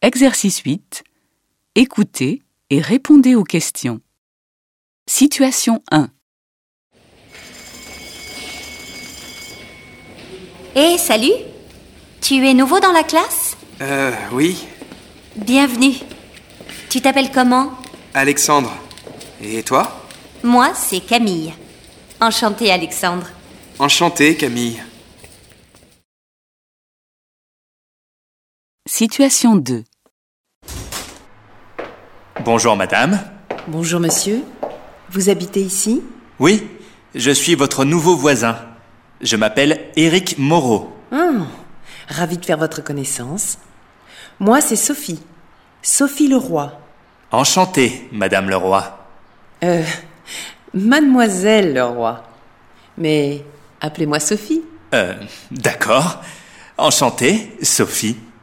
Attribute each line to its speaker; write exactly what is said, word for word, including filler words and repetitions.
Speaker 1: Exercice huit. Écoutez et répondez aux questions. Situation un.
Speaker 2: Hé, salut! Tu es nouveau dans la classe?
Speaker 3: Euh, oui.
Speaker 2: Bienvenue. Tu t'appelles comment?
Speaker 3: Alexandre. Et toi?
Speaker 2: Moi, c'est Camille. Enchantée, Alexandre.
Speaker 3: Enchanté, Camille.
Speaker 1: Situation deux.
Speaker 4: Bonjour madame.
Speaker 5: Bonjour monsieur. Vous habitez ici?
Speaker 4: Oui, je suis votre nouveau voisin. Je m'appelle Éric Moreau.
Speaker 5: Hum, ravi de faire votre connaissance. Moi, c'est Sophie. Sophie Leroy.
Speaker 4: Enchanté, madame Leroy.
Speaker 5: Euh, mademoiselle Leroy. Mais appelez-moi Sophie.
Speaker 4: Euh, d'accord. Enchanté, Sophie.